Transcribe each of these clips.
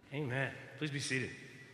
Amen. Please be seated.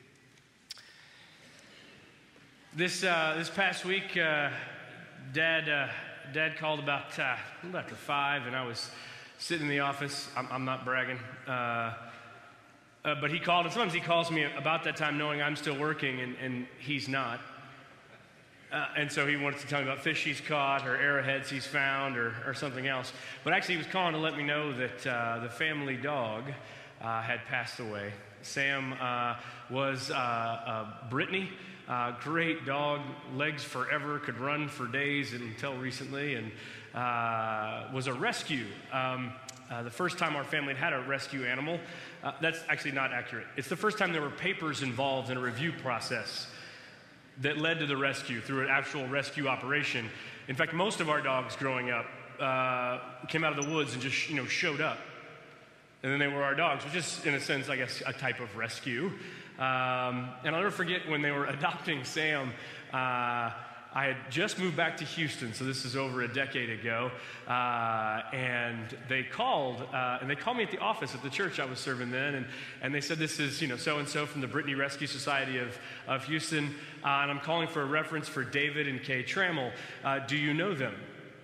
This past week, Dad called about after 5, and I was sitting in the office. I'm not bragging, but he called, and sometimes he calls me about that time, knowing I'm still working, and he's not. And so he wanted to tell me about fish he's caught, or arrowheads he's found, or something else. But actually, he was calling to let me know that the family dog had passed away. Sam was Brittany, great dog, legs forever, could run for days until recently, and was a rescue. The first time our family had a rescue animal, that's actually not accurate. It's the first time there were papers involved in a review process that led to the rescue through an actual rescue operation. In fact, most of our dogs growing up came out of the woods and just showed up. And then they were our dogs, which is, in a sense, I guess, a type of rescue. And I'll never forget when they were adopting Sam, I had just moved back to Houston, so this is over a decade ago. And they called me at the office at the church I was serving then, and they said, this is, so-and-so from the Brittany Rescue Society of Houston, and I'm calling for a reference for David and Kay Trammell. Do you know them?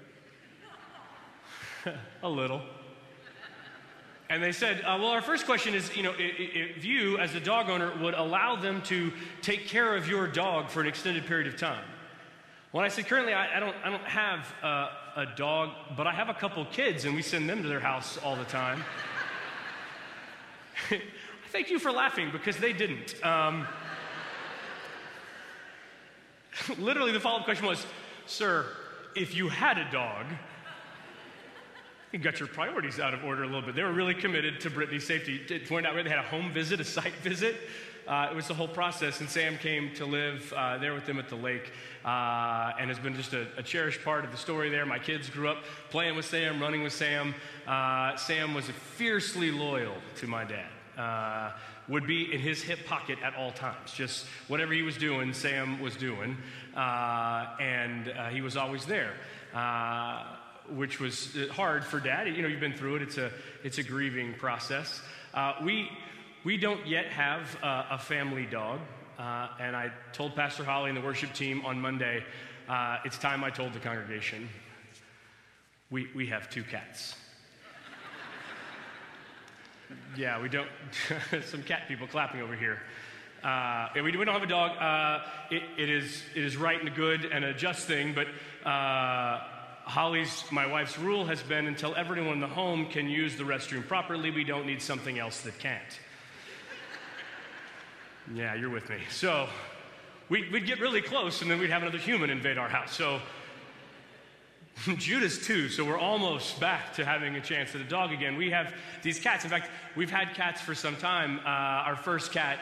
A little. And they said, well, our first question is, if you, as a dog owner, would allow them to take care of your dog for an extended period of time. Well, I said, currently, I don't have a dog, but I have a couple kids, and we send them to their house all the time. Thank you for laughing, because they didn't. Literally, the follow-up question was, sir, if you had a dog, you got your priorities out of order a little bit. They were really committed to Brittany's safety. It turned out they had a home visit, a site visit. It was the whole process, and Sam came to live there with them at the lake and has been just a cherished part of the story there. My kids grew up playing with Sam, running with Sam. Sam was fiercely loyal to my dad. Would be in his hip pocket at all times. Just whatever he was doing, Sam was doing. And he was always there. Which was hard for Dad. You've been through it. It's a grieving process. We don't yet have a family dog, and I told Pastor Holly and the worship team on Monday, it's time I told the congregation, we have 2 cats. Yeah, we don't. Some cat people clapping over here. And we don't have a dog. It is right and good and a just thing, but Holly's, my wife's rule has been until everyone in the home can use the restroom properly, we don't need something else that can't. Yeah, you're with me. So we'd get really close, and then we'd have another human invade our house. So Judah's 2, so we're almost back to having a chance at a dog again. We have these cats. In fact, we've had cats for some time. Our first cat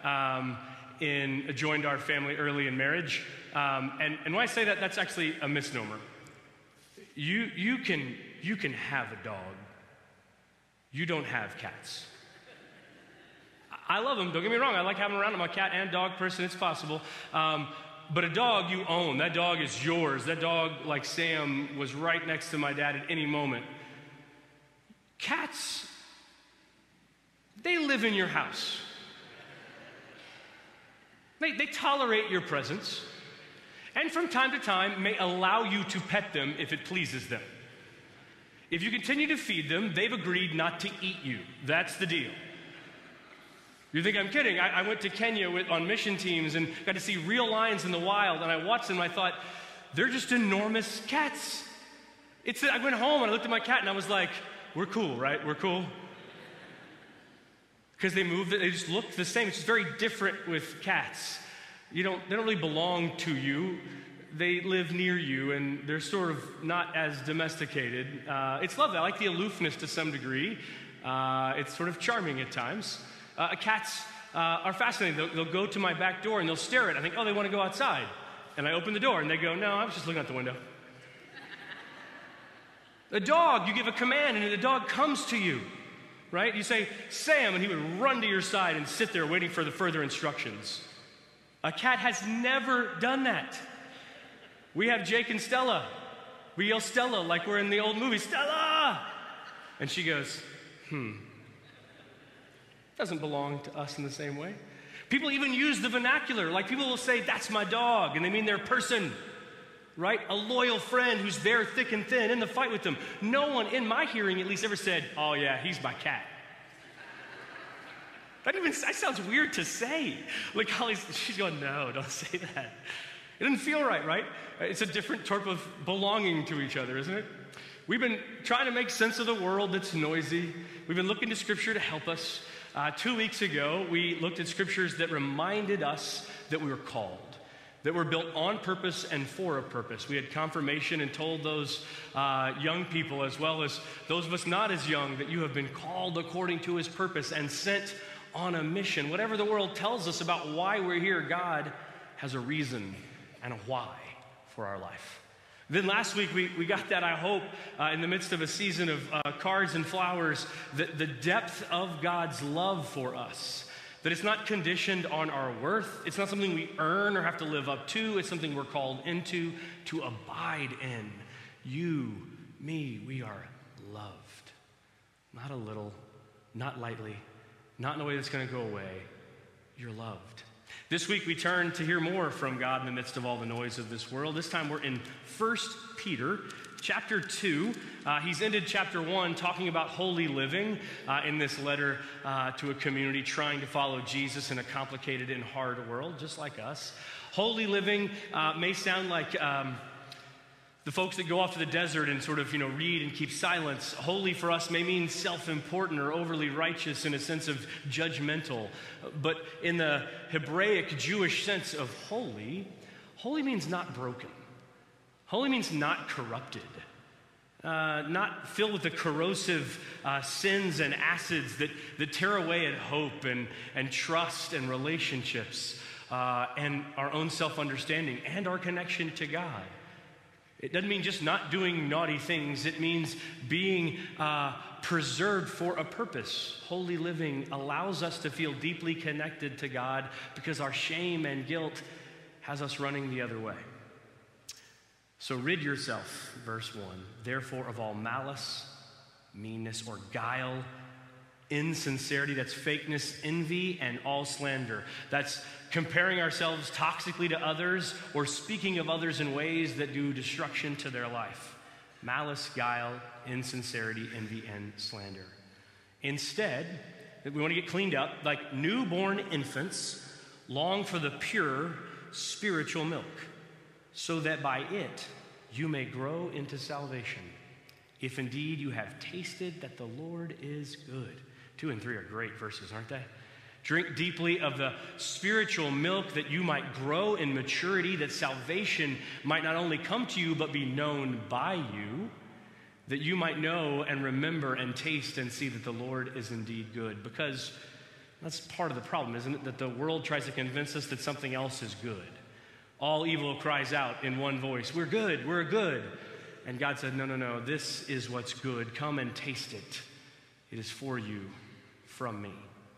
joined our family early in marriage. And when I say that, that's actually a misnomer. You can have a dog. You don't have cats. I love them. Don't get me wrong. I like having them around. I'm a cat and dog person. It's possible. But a dog you own. That dog is yours. That dog, like Sam, was right next to my dad at any moment. Cats, they live in your house. They tolerate your presence. And from time to time may allow you to pet them if it pleases them. If you continue to feed them, they've agreed not to eat you. That's the deal. You think I'm kidding? I went to Kenya on mission teams and got to see real lions in the wild, and I watched them and I thought, they're just enormous cats. I went home and I looked at my cat and I was like, we're cool, right? We're cool. Because they just looked the same. It's just very different with cats. They don't really belong to you. They live near you, and they're sort of not as domesticated. It's lovely. I like the aloofness to some degree. It's sort of charming at times. Cats are fascinating. They'll go to my back door, and they'll stare at it. I think, they want to go outside. And I open the door, and they go, no, I was just looking out the window. A dog, you give a command, and the dog comes to you, right? You say, Sam, and he would run to your side and sit there waiting for the further instructions. A cat has never done that. We have Jake and Stella. We yell Stella like we're in the old movie, Stella! And she goes, Doesn't belong to us in the same way. People even use the vernacular. Like people will say, that's my dog, and they mean their person, right? A loyal friend who's there thick and thin in the fight with them. No one, in my hearing at least, ever said, oh yeah, he's my cat. That sounds weird to say. Like Holly's, she's going, no, don't say that. It doesn't feel right? It's a different type of belonging to each other, isn't it? We've been trying to make sense of the world that's noisy. We've been looking to Scripture to help us. 2 weeks ago, we looked at Scriptures that reminded us that we were called, that we're built on purpose and for a purpose. We had confirmation and told those young people, as well as those of us not as young, that you have been called according to His purpose and sent on a mission. Whatever the world tells us about why we're here, God has a reason and a why for our life. Then last week, we got that, I hope, in the midst of a season of cards and flowers, the depth of God's love for us. That it's not conditioned on our worth. It's not something we earn or have to live up to. It's something we're called into, to abide in. You, me, we are loved. Not a little, not lightly, not in a way that's going to go away. You're loved. This week we turn to hear more from God in the midst of all the noise of this world. This time we're in 1 Peter chapter 2. He's ended chapter 1 talking about holy living in this letter to a community trying to follow Jesus in a complicated and hard world, just like us. Holy living may sound like the folks that go off to the desert and sort of, read and keep silence. Holy for us may mean self-important or overly righteous in a sense of judgmental. But in the Hebraic Jewish sense of holy, holy means not broken. Holy means not corrupted. Not filled with the corrosive sins and acids that tear away at hope and trust and relationships and our own self-understanding and our connection to God. It doesn't mean just not doing naughty things. It means being preserved for a purpose. Holy living allows us to feel deeply connected to God because our shame and guilt has us running the other way. So rid yourself, verse 1, therefore of all malice, meanness, or guile, insincerity, that's fakeness, envy, and all slander. That's comparing ourselves toxically to others or speaking of others in ways that do destruction to their life. Malice, guile, insincerity, envy, and slander. Instead, we want to get cleaned up like newborn infants long for the pure spiritual milk, so that by it you may grow into salvation, if indeed you have tasted that the Lord is good. 2 and 3 are great verses, aren't they? Drink deeply of the spiritual milk that you might grow in maturity, that salvation might not only come to you, but be known by you, that you might know and remember and taste and see that the Lord is indeed good. Because that's part of the problem, isn't it? That the world tries to convince us that something else is good. All evil cries out in one voice, we're good, we're good. And God said, no, this is what's good. Come and taste it. It is for you from me.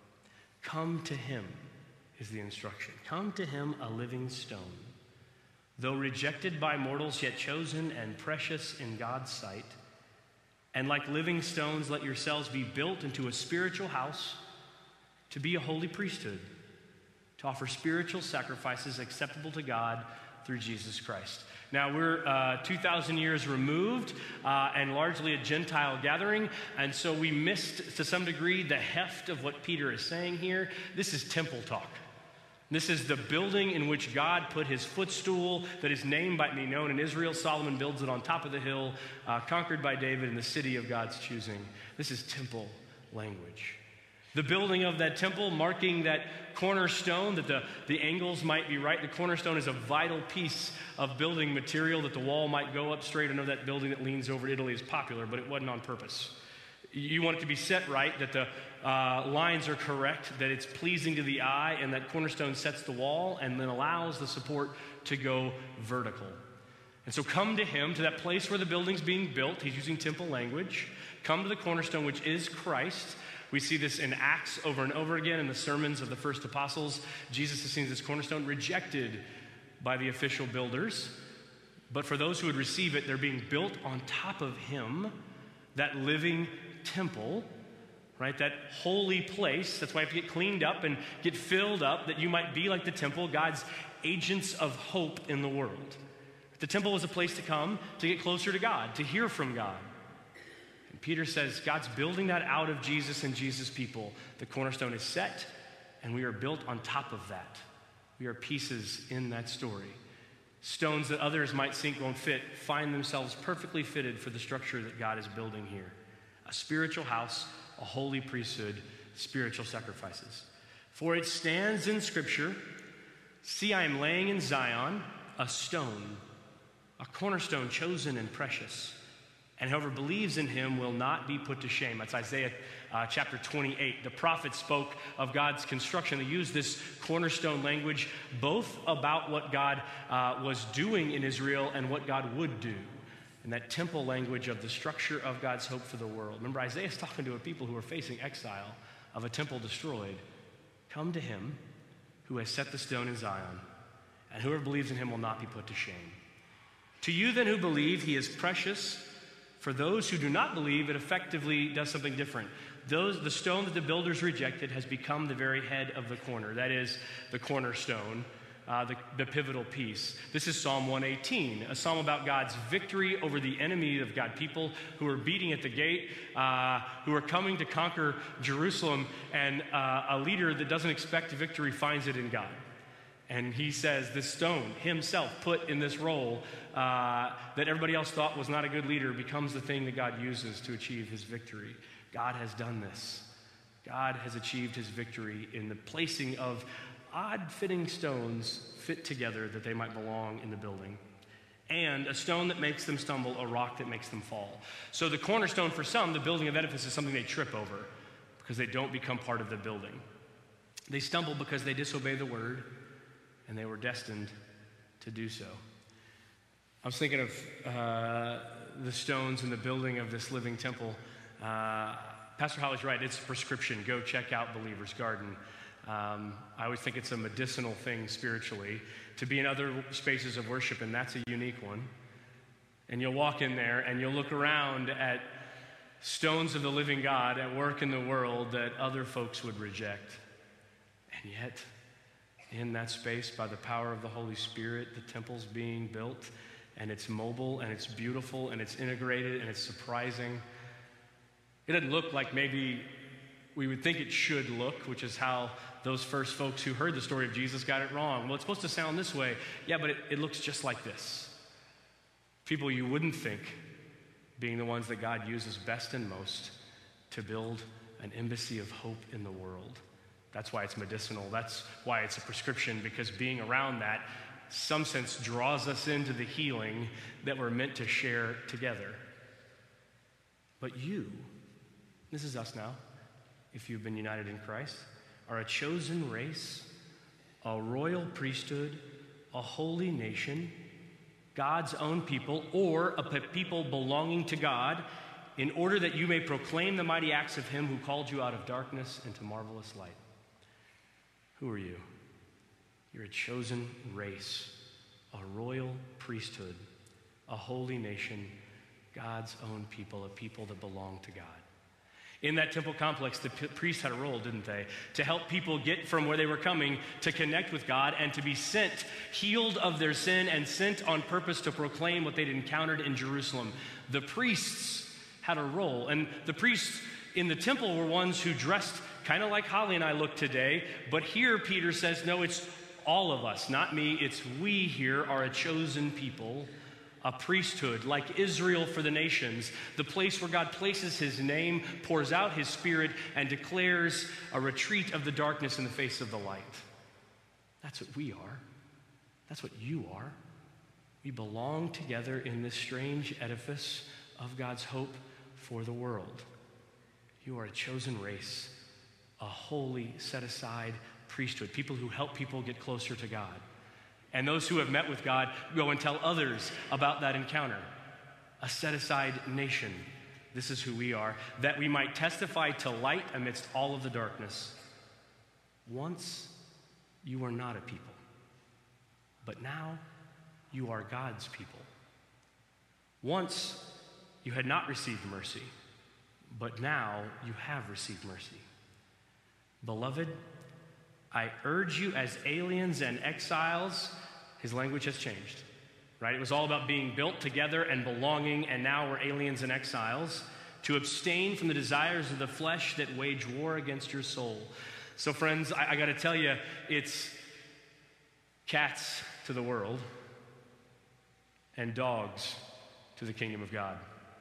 Come to him is the instruction. Come to him, a living stone. Though rejected by mortals, yet chosen and precious in God's sight. And like living stones, let yourselves be built into a spiritual house to be a holy priesthood, to offer spiritual sacrifices acceptable to God through Jesus Christ. Now, we're 2,000 years removed and largely a Gentile gathering, and so we missed, to some degree, the heft of what Peter is saying here. This is temple talk. This is the building in which God put his footstool that his name might be known in Israel. Solomon builds it on top of the hill, conquered by David in the city of God's choosing. This is temple language. The building of that temple, marking that cornerstone, that the angles might be right. The cornerstone is a vital piece of building material that the wall might go up straight. I know that building that leans over Italy is popular, but it wasn't on purpose. You want it to be set right, that the lines are correct, that it's pleasing to the eye, and that cornerstone sets the wall and then allows the support to go vertical. And so come to him, to that place where the building's being built. He's using temple language. Come to the cornerstone, which is Christ. We see this in Acts over and over again in the sermons of the first apostles. Jesus is seen as this cornerstone, rejected by the official builders. But for those who would receive it, they're being built on top of him, that living temple, right? That holy place. That's why you have to get cleaned up and get filled up, that you might be like the temple, God's agents of hope in the world. The temple was a place to come to get closer to God, to hear from God. And Peter says God's building that out of Jesus and Jesus' people. The cornerstone is set, and we are built on top of that. We are pieces in that story. Stones that others might think won't fit find themselves perfectly fitted for the structure that God is building here. A spiritual house, a holy priesthood, spiritual sacrifices. For it stands in Scripture, "See, I am laying in Zion a stone, a cornerstone chosen and precious, and whoever believes in him will not be put to shame." That's Isaiah chapter 28. The prophet spoke of God's construction. They used this cornerstone language both about what God was doing in Israel and what God would do. And that temple language of the structure of God's hope for the world. Remember, Isaiah's talking to a people who are facing exile, of a temple destroyed. Come to him who has set the stone in Zion, and whoever believes in him will not be put to shame. To you then who believe, he is precious. For those who do not believe, it effectively does something different. The stone that the builders rejected has become the very head of the corner. That is the cornerstone, the pivotal piece. This is Psalm 118, a psalm about God's victory over the enemy of God, people who are beating at the gate, who are coming to conquer Jerusalem, and a leader that doesn't expect victory finds it in God. And he says this stone himself put in this role that everybody else thought was not a good leader becomes the thing that God uses to achieve his victory. God has done this. God has achieved his victory in the placing of odd-fitting stones fit together that they might belong in the building. And a stone that makes them stumble, a rock that makes them fall. So the cornerstone for some, the building of edifice, is something they trip over because they don't become part of the building. They stumble because they disobey the word, and they were destined to do so. I was thinking of the stones in the building of this living temple. Pastor Holly's right, it's a prescription. Go check out Believer's Garden. I always think it's a medicinal thing spiritually to be in other spaces of worship, and that's a unique one. And you'll walk in there and you'll look around at stones of the living God at work in the world that other folks would reject. And yet, in that space, by the power of the Holy Spirit, the temple's being built, and it's mobile, and it's beautiful, and it's integrated, and it's surprising. It doesn't look like maybe we would think it should look, which is how those first folks who heard the story of Jesus got it wrong. Well, it's supposed to sound this way. Yeah, but it looks just like this. People you wouldn't think being the ones that God uses best and most to build an embassy of hope in the world. That's why it's medicinal. That's why it's a prescription, because being around that, some sense, draws us into the healing that we're meant to share together. But you, this is us now, if you've been united in Christ, are a chosen race, a royal priesthood, a holy nation, God's own people, or a people belonging to God, in order that you may proclaim the mighty acts of him who called you out of darkness into marvelous light. Who are you? You're a chosen race, a royal priesthood, a holy nation, God's own people, a people that belong to God. In that temple complex, the priests had a role, didn't they? To help people get from where they were coming to connect with God and to be sent, healed of their sin, and sent on purpose to proclaim what they'd encountered in Jerusalem. The priests had a role, and the priests in the temple were ones who dressed kind of like Holly and I look today, but here Peter says, no, it's all of us, not me, it's we here are a chosen people, a priesthood, like Israel for the nations, the place where God places his name, pours out his spirit, and declares a retreat of the darkness in the face of the light. That's what we are. That's what you are. We belong together in this strange edifice of God's hope for the world. You are a chosen race, a holy, set-aside priesthood, people who help people get closer to God. And those who have met with God go and tell others about that encounter. A set-aside nation. This is who we are, that we might testify to light amidst all of the darkness. Once you were not a people, but now you are God's people. Once you had not received mercy, but now you have received mercy. Beloved, I urge you as aliens and exiles," his language has changed, right? It was all about being built together and belonging, and now we're aliens and exiles, "to abstain from the desires of the flesh that wage war against your soul." So friends, I got to tell you, it's cats to the world and dogs to the kingdom of God.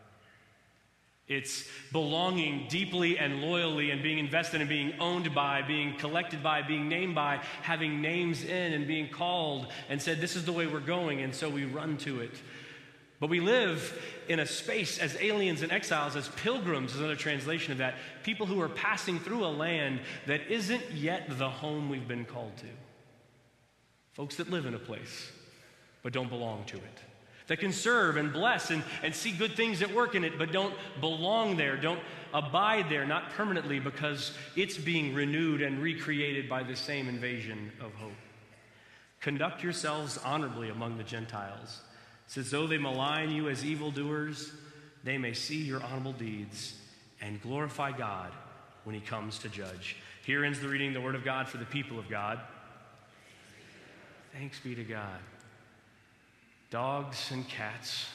It's belonging deeply and loyally and being invested and being owned by, being collected by, being named by, having names in and being called and said, this is the way we're going, and so we run to it. But we live in a space as aliens and exiles, as pilgrims is another translation of that, people who are passing through a land that isn't yet the home we've been called to. Folks that live in a place but don't belong to it. That can serve and bless and see good things at work in it, but don't belong there, don't abide there, not permanently, because it's being renewed and recreated by the same invasion of hope. Conduct yourselves honorably among the Gentiles, since though they malign you as evildoers, they may see your honorable deeds and glorify God when he comes to judge. Here ends the reading of the word of God for the people of God. Thanks be to God. Dogs and cats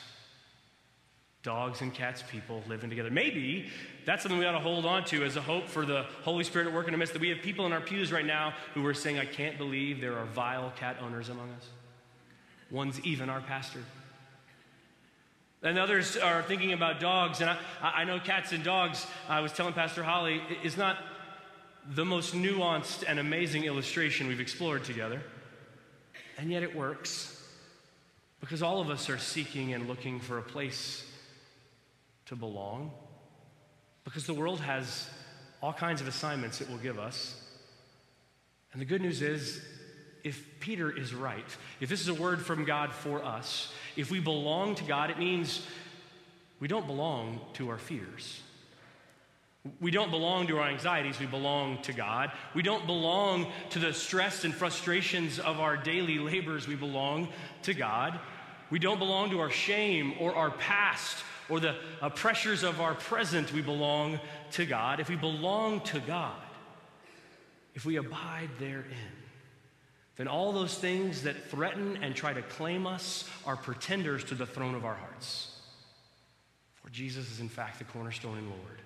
people living together. Maybe that's something we ought to hold on to as a hope for the Holy Spirit at work in our midst, that we have people in our pews right now who are saying, I can't believe there are vile cat owners among us. One's even our pastor. And others are thinking about dogs, and I know cats and dogs, I was telling Pastor Holly, is not the most nuanced and amazing illustration we've explored together, and yet it works. Because all of us are seeking and looking for a place to belong. Because the world has all kinds of assignments it will give us. And the good news is, if Peter is right, if this is a word from God for us, if we belong to God, it means we don't belong to our fears. We don't belong to our anxieties, we belong to God. We don't belong to the stress and frustrations of our daily labors, we belong to God. We don't belong to our shame or our past or the pressures of our present, we belong to God. If we belong to God, if we abide therein, then all those things that threaten and try to claim us are pretenders to the throne of our hearts. For Jesus is in fact the cornerstone and Lord.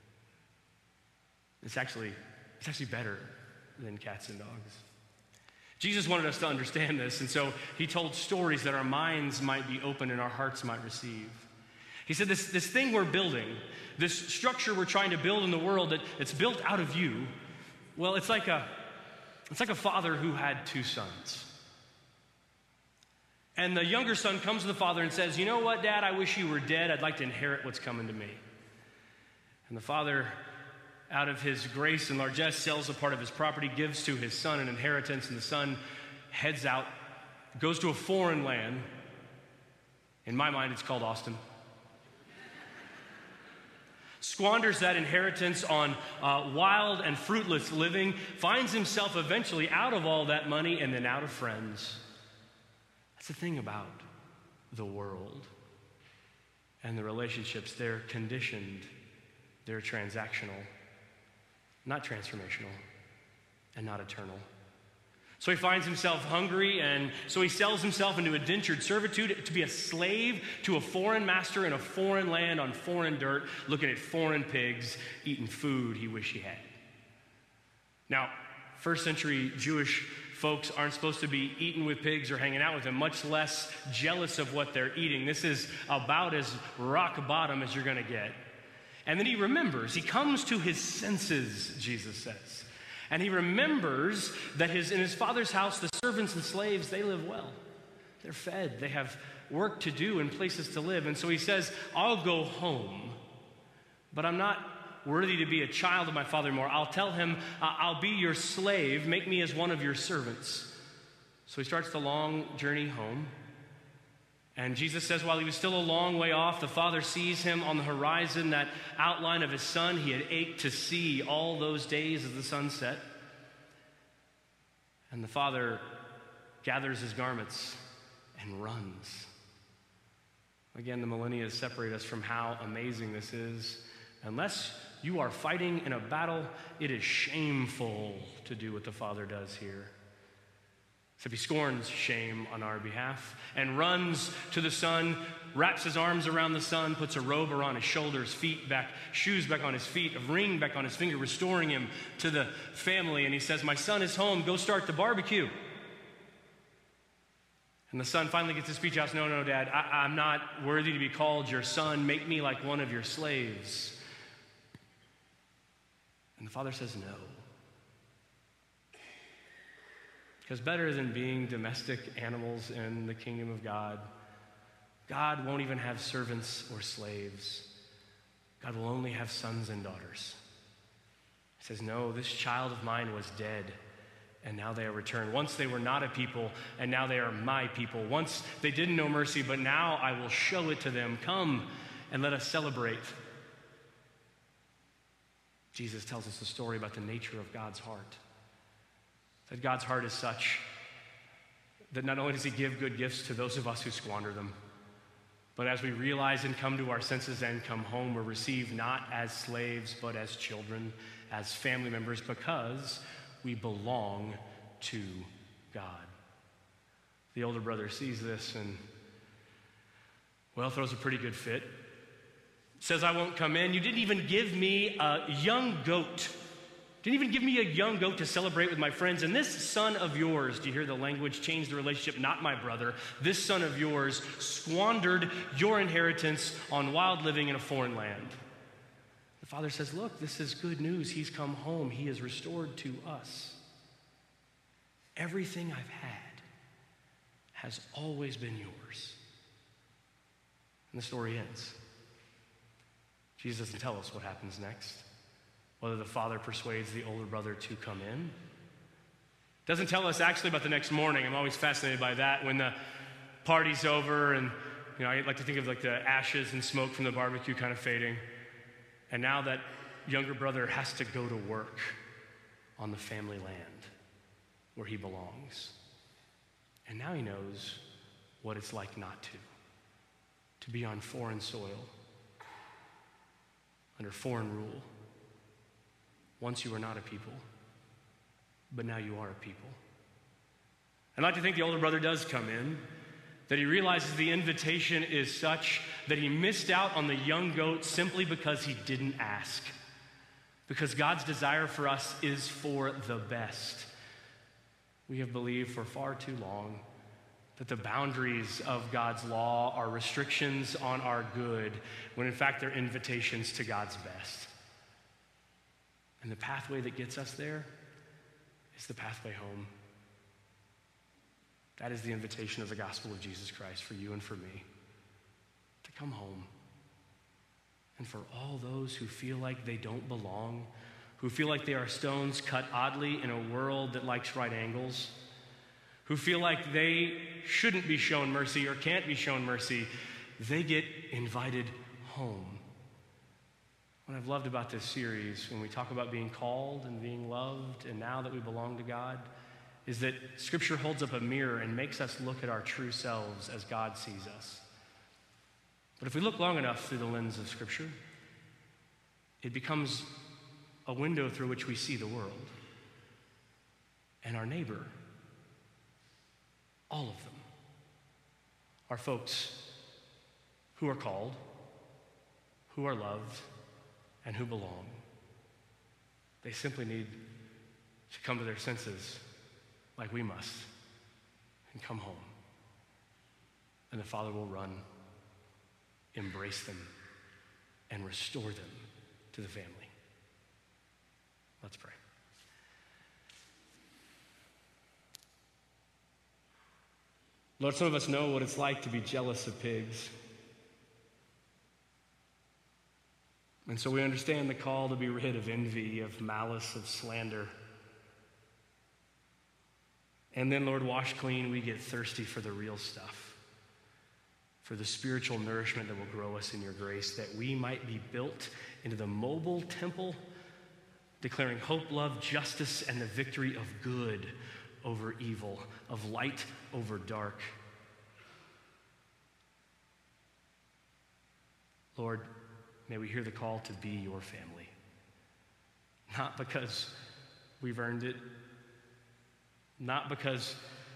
It's actually better than cats and dogs. Jesus wanted us to understand this, and so he told stories that our minds might be open and our hearts might receive. He said this thing we're building, this structure we're trying to build in the world that's built out of you, well, it's like a father who had two sons. And the younger son comes to the father and says, you know what, Dad, I wish you were dead. I'd like to inherit what's coming to me. And the father, out of his grace and largesse, sells a part of his property, gives to his son an inheritance, and the son heads out, goes to a foreign land. In my mind, it's called Austin. Squanders that inheritance on wild and fruitless living, finds himself eventually out of all that money and then out of friends. That's the thing about the world and the relationships. They're conditioned, they're transactional. Not transformational, and not eternal. So he finds himself hungry, and so he sells himself into indentured servitude to be a slave to a foreign master in a foreign land on foreign dirt, looking at foreign pigs, eating food he wished he had. Now, first century Jewish folks aren't supposed to be eating with pigs or hanging out with them, much less jealous of what they're eating. This is about as rock bottom as you're going to get. And then he remembers, he comes to his senses, Jesus says. And he remembers that in his father's house, the servants and slaves, they live well. They're fed. They have work to do and places to live. And so he says, I'll go home, but I'm not worthy to be a child of my father anymore. I'll tell him, I'll be your slave. Make me as one of your servants. So he starts the long journey home. And Jesus says while he was still a long way off, the father sees him on the horizon, that outline of his son he had ached to see all those days as the sun set. And the father gathers his garments and runs. Again, the millennia separate us from how amazing this is. Unless you are fighting in a battle, it is shameful to do what the Father does here. So he scorns shame on our behalf and runs to the Son, wraps his arms around the Son, puts a robe around his shoulders, feet back, shoes back on his feet, a ring back on his finger, restoring him to the family. And he says, my son is home, go start the barbecue. And the son finally gets his speech out. No, Dad, I'm not worthy to be called your son. Make me like one of your slaves. And the father says no. Because better than being domestic animals in the kingdom of God, God won't even have servants or slaves. God will only have sons and daughters. He says, no, this child of mine was dead, and now they are returned. Once they were not a people, and now they are my people. Once they didn't know mercy, but now I will show it to them. Come and let us celebrate. Jesus tells us a story about the nature of God's heart. That God's heart is such that not only does he give good gifts to those of us who squander them, but as we realize and come to our senses and come home, we're received not as slaves, but as children, as family members, because we belong to God. The older brother sees this and, well, throws a pretty good fit. Says, I won't come in. You didn't even give me a young goat. Didn't even give me a young goat to celebrate with my friends. And this son of yours, do you hear the language? Change the relationship, not my brother. This son of yours squandered your inheritance on wild living in a foreign land. The father says, look, this is good news. He's come home. He is restored to us. Everything I've had has always been yours. And the story ends. Jesus doesn't tell us what happens next. Whether the father persuades the older brother to come in. Doesn't tell us actually about the next morning. I'm always fascinated by that. When the party's over and, I like to think of like the ashes and smoke from the barbecue kind of fading. And now that younger brother has to go to work on the family land where he belongs. And now he knows what it's like not to be on foreign soil, under foreign rule. Once you were not a people, but now you are a people. I'd like to think the older brother does come in, that he realizes the invitation is such that he missed out on the young goat simply because he didn't ask. Because God's desire for us is for the best. We have believed for far too long that the boundaries of God's law are restrictions on our good, when in fact they're invitations to God's best. And the pathway that gets us there is the pathway home. That is the invitation of the gospel of Jesus Christ for you and for me, to come home. And for all those who feel like they don't belong, who feel like they are stones cut oddly in a world that likes right angles, who feel like they shouldn't be shown mercy or can't be shown mercy, they get invited home. What I've loved about this series, when we talk about being called and being loved, and now that we belong to God, is that Scripture holds up a mirror and makes us look at our true selves as God sees us. But if we look long enough through the lens of Scripture, it becomes a window through which we see the world and our neighbor. All of them are folks who are called, who are loved, and who belong. They simply need to come to their senses like we must and come home. And the Father will run, embrace them, and restore them to the family. Let's pray. Lord, some of us know what it's like to be jealous of pigs. And so we understand the call to be rid of envy, of malice, of slander. And then, Lord, washed clean, we get thirsty for the real stuff, for the spiritual nourishment that will grow us in your grace, that we might be built into the mobile temple, declaring hope, love, justice, and the victory of good over evil, of light over dark. Lord, May we hear the call to be your family. Not because we've earned it, not because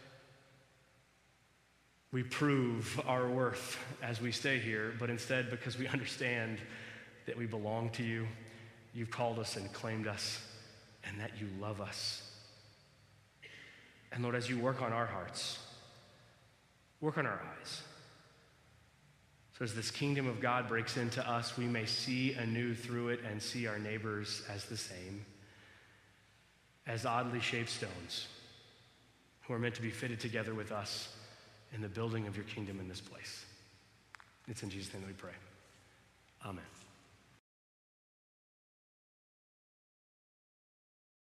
we prove our worth as we stay here, but instead because we understand that we belong to you, you've called us and claimed us, and that you love us. And Lord, as you work on our hearts, work on our eyes. So as this kingdom of God breaks into us, we may see anew through it and see our neighbors as the same, as oddly shaped stones who are meant to be fitted together with us in the building of your kingdom in this place. It's in Jesus' name that we pray. Amen.